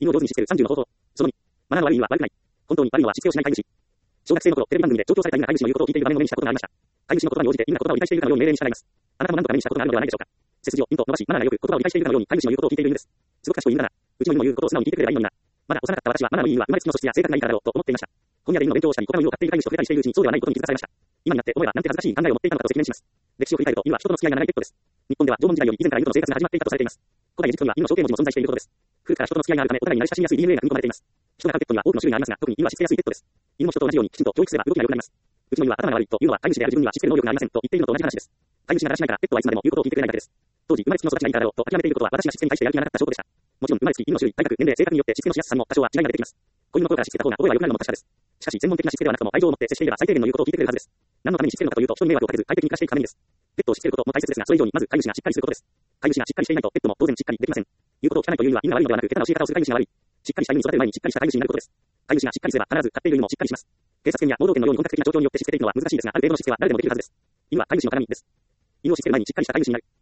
犬を上手にしつける30の方法。その2、マナーの悪い犬は悪くない。本当に悪いのはしつけをしない飼い主。小学生の頃、テレビ番組で調教された犬が飼い主の言うことを聞いている場面を目にしたことがありました。飼い主の言葉に応じて犬が言葉を理解しているかのように命令に従います。あなたも何度か目にしたことがあるのではないでしょうか。背筋をピンと伸ばし、マナーがよく言葉を理解しているかのように飼い主の言うことを聞いている犬です。すごく賢い犬だな。うちの犬の言うことを素直に聞いてくれればいいのにな。まだ幼かった私はマナーのいい犬は生まれつきの素質や性格がいいからだろうと思っていました。本屋で犬の勉強をしたり、他の犬を飼っている飼い主と触れたりしているうちにそうではないことに気づかされました。今になって思えばなんて恥ずかしい考えを持っていたのかと赤面します。歴史を振り返ると犬は人との付き合いが長いペットです。日本では縄文時代より以前から犬との生活が始まっていたとされています。古代エジプトには犬の小帝文字も存在していることです。古くから人との付き合いがあるためお互いに慣れ親しみやすい DNA が組み込まれています。人が飼うペットには多くの種類がありますが、特に犬はしつけやすいペットです。犬も人と同じようにきちんと教育すれば動きが良くなります。うちの犬は頭が悪いというのは飼い主である自分にはしつける能力がありませんと言っているのと同じ話です。飼い主がだらしないからペットはいつまでも言うことを聞いてくれないだけです。当時生まれつきの育ちがいいからだろうと諦めていることは私がしつけに対してやる気がなかった証拠でした。もちろん生まれつき犬の種類、体格、年齢、性格によってしつけのしやすさにも多少は違いが出てきます。子犬の頃からしつけた方が覚えは良くなるのも確かです。しかし専門的なしつけではなくとも愛情を持って接していれば最低限の言うことを聞いてくれるはずです。何のためにしつけるのかというと人に迷惑をかけず快適に暮らしていくためにです。ペットをしつけることも大切ですが、それ以上にまず飼い主がしっかりすることです。飼い主がしっかりしていないとペットも当然しっかりできません。言うことを聞かないという犬は犬が悪いのではなく、下手な教え方をする飼い主が悪い。しっかりした犬に育てる前にしっかりした飼い主になることです。飼い主がしっかりすれば必ず飼っている犬もしっかりします。警察犬や盲導犬のように本格的な状況によってしつけていくのは難しいですが、ある程度のしつけは誰でもできるはずです。犬は飼い主の鏡です。犬をしつける前にしっかりした飼い主になる。